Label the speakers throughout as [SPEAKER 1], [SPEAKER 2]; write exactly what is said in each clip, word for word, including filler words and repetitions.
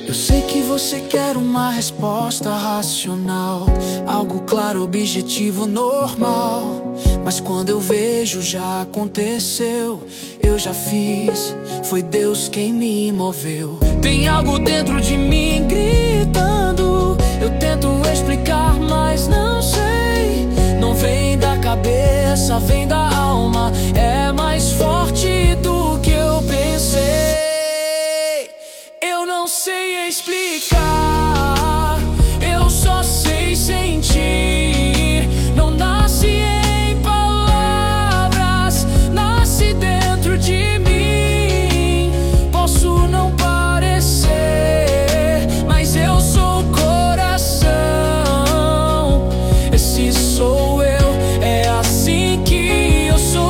[SPEAKER 1] Eu sei que você quer uma resposta racional, algo claro, objetivo, normal. Mas quando eu vejo, já aconteceu, eu já fiz, foi Deus quem me moveu. Tem algo dentro de mim gritando, eu tento explicar, mas não sei. Não vem da cabeça, vem da alma, é mais forte do que eu pensei. Eu não sei explicar, eu só sei sentir. Não nasce em palavras, nasce dentro de mim. Posso não parecer, mas eu sou o coração. Esse sou eu, é assim que eu sou.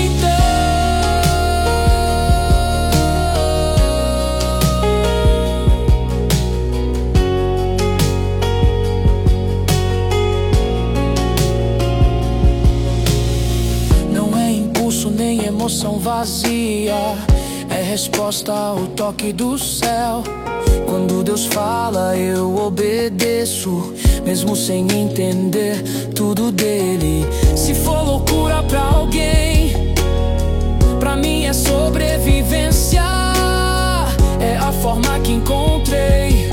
[SPEAKER 1] Nem emoção vazia, é resposta ao toque do céu. Quando Deus fala, eu obedeço, mesmo sem entender tudo dele. Se for loucura pra alguém, pra mim é sobrevivência. É a forma que encontrei